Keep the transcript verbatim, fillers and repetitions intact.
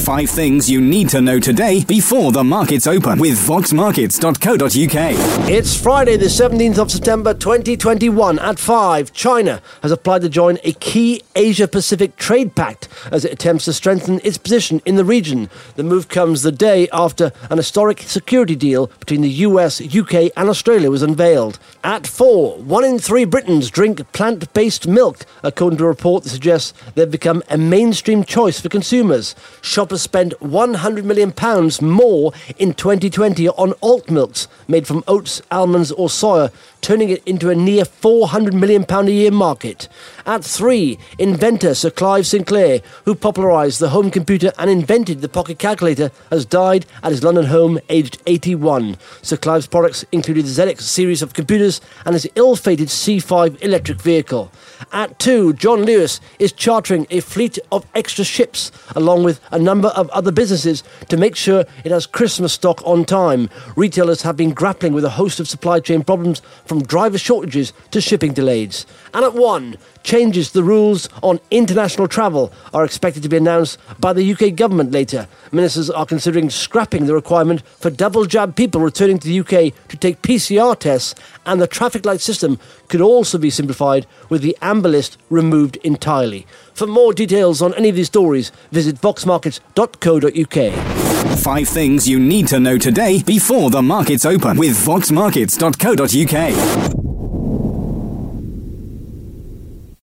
Five things you need to know today before the markets open with vox markets dot co dot uk. It's Friday the seventeenth of September twenty twenty-one. At five, China has applied to join a key Asia-Pacific trade pact as it attempts to strengthen its position in the region. The move comes the day after an historic security deal between the U S, U K and Australia was unveiled. At four, one in three Britons drink plant-based milk, according to a report that suggests they've become a mainstream choice for consumers. Shoppers spent one hundred million pounds more in twenty twenty on alt milks made from oats, almonds or soya, turning it into a near four hundred million pounds a year market. At three, inventor Sir Clive Sinclair, who popularised the home computer and invented the pocket calculator, has died at his London home aged eighty-one. Sir Clive's products included the Z X series of computers and his ill-fated C five electric vehicle. At two, John Lewis is chartering a fleet of extra ships along with a number of other businesses to make sure it has Christmas stock on time. Retailers have been grappling with a host of supply chain problems, from driver shortages to shipping delays. And at one, changes to the rules on international travel are expected to be announced by the U K government later. Ministers are considering scrapping the requirement for double jab people returning to the U K to take P C R tests, and the traffic light system could also be simplified with the amber list removed entirely. For more details on any of these stories, visit vox markets dot co dot uk. Five things you need to know today before the markets open with vox markets dot co dot uk.